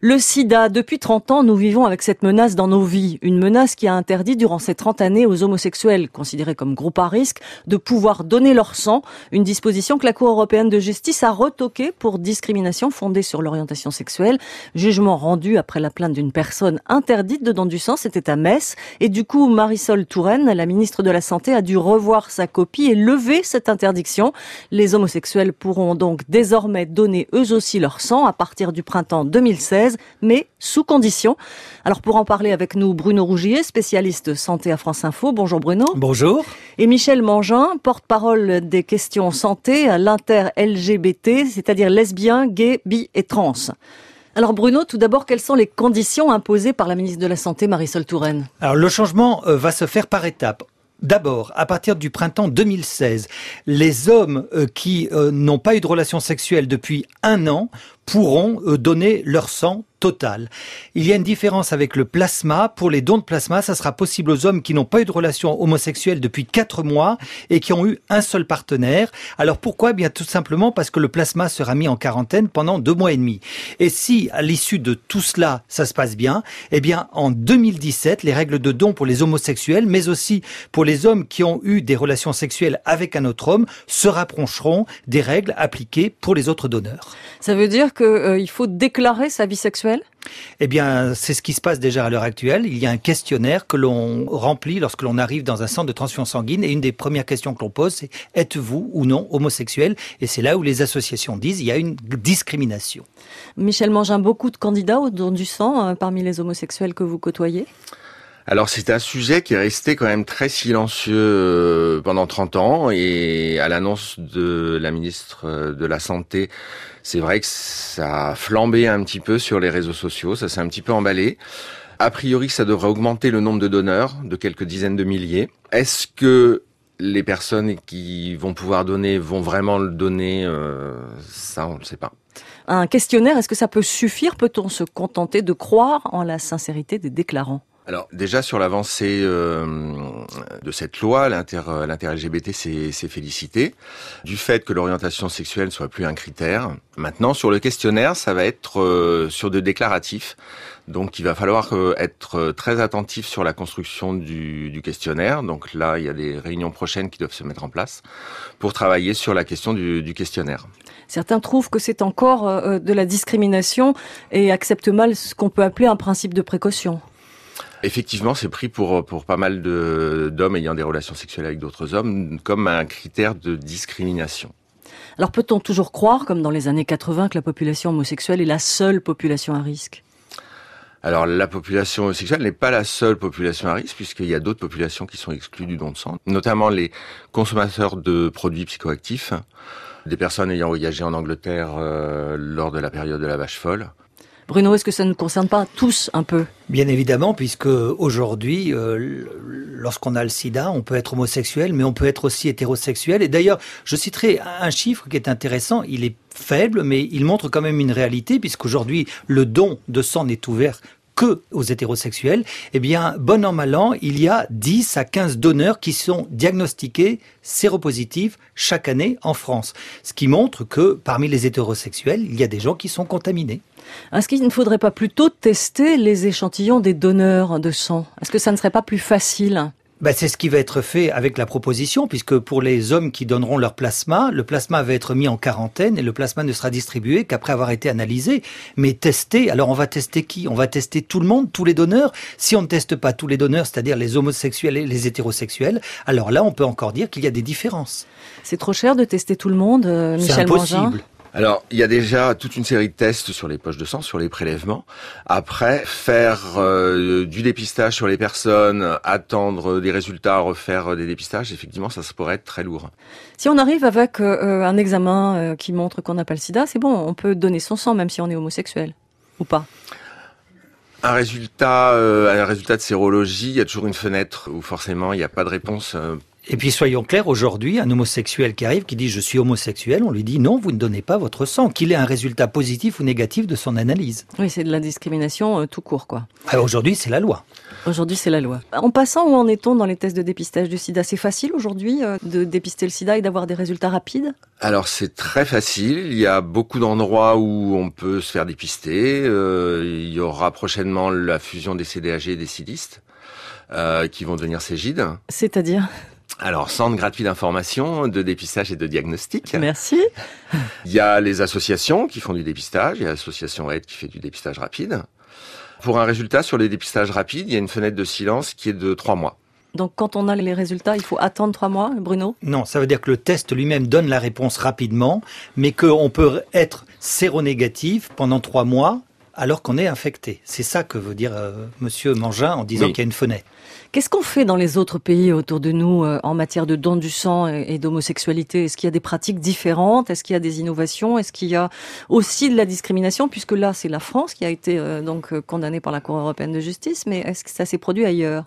Le sida, depuis 30 ans, nous vivons avec cette menace dans nos vies. Une menace qui a interdit durant ces 30 années aux homosexuels, considérés comme groupe à risque, de pouvoir donner leur sang. Une disposition que la Cour européenne de justice a retoquée pour discrimination fondée sur l'orientation sexuelle. Jugement rendu après la plainte d'une personne interdite de don du sang, c'était à Metz. Et du coup, Marisol Touraine, la ministre de la Santé, a dû revoir sa copie et lever cette interdiction. Les homosexuels pourront donc désormais donner eux aussi leur sang à partir du printemps 2016. Mais sous condition. Alors pour en parler avec nous, Bruno Rougier, spécialiste santé à France Info. Bonjour Bruno. Bonjour. Et Michel Mangin, porte-parole des questions santé à l'inter-LGBT, c'est-à-dire lesbiens, gays, bi et trans. Alors Bruno, tout d'abord, quelles sont les conditions imposées par la ministre de la Santé, Marisol Touraine ? Alors le changement va se faire par étapes. D'abord, à partir du printemps 2016, les hommes qui n'ont pas eu de relation sexuelle depuis 1 an pourront donner leur sang total. Il y a une différence avec le plasma. Pour les dons de plasma, ça sera possible aux hommes qui n'ont pas eu de relation homosexuelle depuis 4 mois et qui ont eu un seul partenaire. Alors pourquoi ? Eh bien tout simplement parce que le plasma sera mis en quarantaine pendant 2 mois et demi. Et si à l'issue de tout cela, ça se passe bien, eh bien en 2017, les règles de don pour les homosexuels, mais aussi pour les hommes qui ont eu des relations sexuelles avec un autre homme, se rapprocheront des règles appliquées pour les autres donneurs. Ça veut dire qu'il faut déclarer sa vie sexuelle ? Eh bien, c'est ce qui se passe déjà à l'heure actuelle. Il y a un questionnaire que l'on remplit lorsque l'on arrive dans un centre de transfusion sanguine et une des premières questions que l'on pose, c'est « Êtes-vous ou non homosexuel ?» Et c'est là où les associations disent « Il y a une discrimination ». Michel Mangin, beaucoup de candidats au don du sang parmi les homosexuels que vous côtoyez ? Alors c'est un sujet qui est resté quand même très silencieux pendant 30 ans et à l'annonce de la ministre de la Santé, c'est vrai que ça a flambé un petit peu sur les réseaux sociaux, ça s'est un petit peu emballé. A priori, ça devrait augmenter le nombre de donneurs de quelques dizaines de milliers. Est-ce que les personnes qui vont pouvoir donner vont vraiment le donner ? Ça, on ne sait pas. Un questionnaire, est-ce que ça peut suffire ? Peut-on se contenter de croire en la sincérité des déclarants ? Alors déjà sur l'avancée de cette loi, l'inter-LGBT s'est félicité du fait que l'orientation sexuelle soit plus un critère. Maintenant sur le questionnaire, ça va être sur de déclaratifs. Donc il va falloir être très attentif sur la construction du questionnaire. Donc là, il y a des réunions prochaines qui doivent se mettre en place pour travailler sur la question du questionnaire. Certains trouvent que c'est encore de la discrimination et acceptent mal ce qu'on peut appeler un principe de précaution. Effectivement, c'est pris pour pas mal d'hommes ayant des relations sexuelles avec d'autres hommes comme un critère de discrimination. Alors peut-on toujours croire, comme dans les années 80, que la population homosexuelle est la seule population à risque ? Alors la population homosexuelle n'est pas la seule population à risque puisqu'il y a d'autres populations qui sont exclues du don de sang, notamment les consommateurs de produits psychoactifs, des personnes ayant voyagé en Angleterre lors de la période de la vache folle. Bruno, est-ce que ça ne nous concerne pas tous un peu ? Bien évidemment, puisque aujourd'hui, lorsqu'on a le sida, on peut être homosexuel, mais on peut être aussi hétérosexuel. Et d'ailleurs, je citerai un chiffre qui est intéressant. Il est faible, mais il montre quand même une réalité, puisqu'aujourd'hui, le don de sang n'est ouvert que aux hétérosexuels. Eh bien, bon an, mal an, il y a 10 à 15 donneurs qui sont diagnostiqués séropositifs chaque année en France. Ce qui montre que parmi les hétérosexuels, il y a des gens qui sont contaminés. Est-ce qu'il ne faudrait pas plutôt tester les échantillons des donneurs de sang ? Est-ce que ça ne serait pas plus facile ? C'est ce qui va être fait avec la proposition, puisque pour les hommes qui donneront leur plasma, le plasma va être mis en quarantaine et le plasma ne sera distribué qu'après avoir été analysé. Mais testé, alors on va tester qui ? On va tester tout le monde, tous les donneurs ? Si on ne teste pas tous les donneurs, c'est-à-dire les homosexuels et les hétérosexuels, alors là on peut encore dire qu'il y a des différences. C'est trop cher de tester tout le monde, Michel Mangin ? C'est impossible. Alors, il y a déjà toute une série de tests sur les poches de sang, sur les prélèvements. Après, faire du dépistage sur les personnes, attendre des résultats, refaire des dépistages, effectivement, ça pourrait être très lourd. Si on arrive avec un examen qui montre qu'on n'a pas le sida, c'est bon, on peut donner son sang même si on est homosexuel, ou pas ? Un résultat de sérologie, il y a toujours une fenêtre où forcément il n'y a pas de réponse Et puis soyons clairs, aujourd'hui, un homosexuel qui arrive, qui dit « je suis homosexuel », on lui dit « non, vous ne donnez pas votre sang », qu'il ait un résultat positif ou négatif de son analyse. Oui, c'est de la discrimination tout court, quoi. Aujourd'hui, c'est la loi. Aujourd'hui, c'est la loi. En passant, où en est-on dans les tests de dépistage du sida? C'est facile aujourd'hui de dépister le sida et d'avoir des résultats rapides? Alors c'est très facile, il y a beaucoup d'endroits où on peut se faire dépister. Il y aura prochainement la fusion des CDAG et des sidistes qui vont devenir Cégide. C'est-à-dire? Alors, centre gratuit d'information, de dépistage et de diagnostic. Merci. Il y a les associations qui font du dépistage, il y a l'association Aide qui fait du dépistage rapide. Pour un résultat sur les dépistages rapides, il y a une fenêtre de silence qui est de 3 mois. Donc quand on a les résultats, il faut attendre 3 mois, Bruno? Non, ça veut dire que le test lui-même donne la réponse rapidement, mais qu'on peut être séronégatif pendant 3 mois alors qu'on est infecté. C'est ça que veut dire Monsieur Mangin en disant qu'il y a une fenêtre. Qu'est-ce qu'on fait dans les autres pays autour de nous en matière de don du sang et d'homosexualité? Est-ce qu'il y a des pratiques différentes? Est-ce qu'il y a des innovations? Est-ce qu'il y a aussi de la discrimination? Puisque là, c'est la France qui a été condamnée par la Cour européenne de justice, mais est-ce que ça s'est produit ailleurs?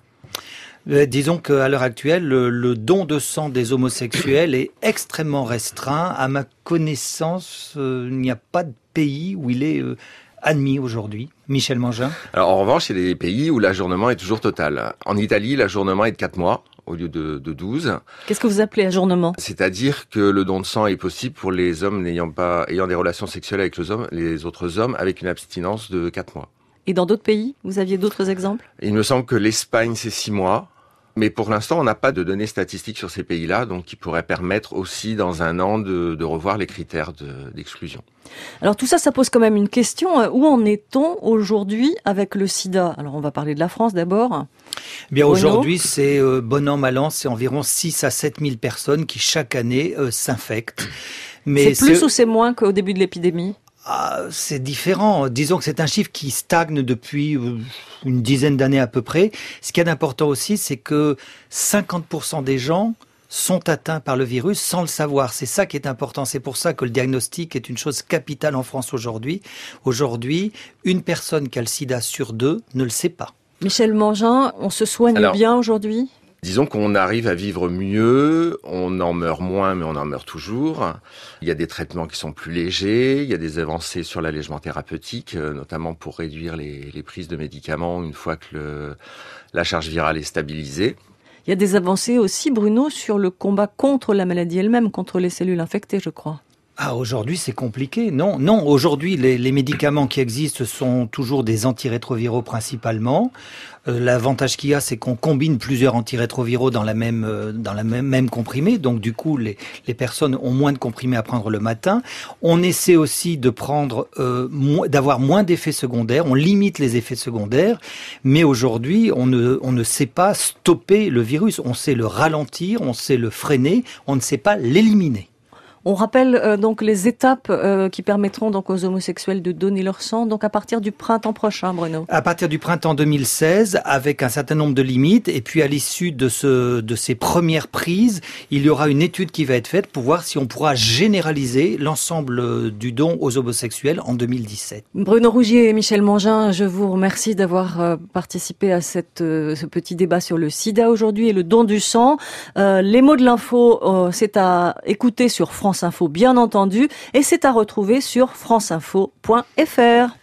Disons qu'à l'heure actuelle, le don de sang des homosexuels est extrêmement restreint. À ma connaissance, il n'y a pas de pays où il est admis aujourd'hui. Michel Mangin. Alors en revanche, il y a des pays où l'ajournement est toujours total. En Italie, l'ajournement est de 4 mois au lieu de 12. Qu'est-ce que vous appelez ajournement? C'est-à-dire que le don de sang est possible pour les hommes ayant des relations sexuelles avec les autres hommes avec une abstinence de 4 mois. Et dans d'autres pays, vous aviez d'autres exemples? Il me semble que l'Espagne, c'est 6 mois. Mais pour l'instant, on n'a pas de données statistiques sur ces pays-là, donc qui pourraient permettre aussi dans un an de revoir les critères d'exclusion. Alors tout ça, ça pose quand même une question. Où en est-on aujourd'hui avec le sida? Alors on va parler de la France d'abord. Bien aujourd'hui, c'est bon an, mal an, c'est environ 6 à 7 000 personnes qui chaque année s'infectent. Mais c'est plus ou c'est moins qu'au début de l'épidémie? C'est différent. Disons que c'est un chiffre qui stagne depuis une dizaine d'années à peu près. Ce qui est important aussi, c'est que 50% des gens sont atteints par le virus sans le savoir. C'est ça qui est important. C'est pour ça que le diagnostic est une chose capitale en France aujourd'hui. Aujourd'hui, une personne qui a le sida sur 2 ne le sait pas. Michel Mangin, on se soigne bien aujourd'hui ? Disons qu'on arrive à vivre mieux, on en meurt moins, mais on en meurt toujours. Il y a des traitements qui sont plus légers, il y a des avancées sur l'allègement thérapeutique, notamment pour réduire les prises de médicaments une fois que la charge virale est stabilisée. Il y a des avancées aussi, Bruno, sur le combat contre la maladie elle-même, contre les cellules infectées, je crois. Aujourd'hui, c'est compliqué. Non. Aujourd'hui, les médicaments qui existent sont toujours des antirétroviraux principalement. L'avantage qu'il y a, c'est qu'on combine plusieurs antirétroviraux dans la même comprimé. Donc, du coup, les personnes ont moins de comprimés à prendre le matin. On essaie aussi de d'avoir moins d'effets secondaires. On limite les effets secondaires. Mais aujourd'hui, on ne sait pas stopper le virus. On sait le ralentir, on sait le freiner. On ne sait pas l'éliminer. On rappelle donc les étapes qui permettront donc aux homosexuels de donner leur sang, donc à partir du printemps prochain, Bruno. À partir du printemps 2016, avec un certain nombre de limites, et puis à l'issue de ces premières prises, il y aura une étude qui va être faite pour voir si on pourra généraliser l'ensemble du don aux homosexuels en 2017. Bruno Rougier et Michel Mangin, je vous remercie d'avoir participé à ce petit débat sur le sida aujourd'hui et le don du sang. Les mots de l'info, c'est à écouter sur France Info, bien entendu, et c'est à retrouver sur franceinfo.fr.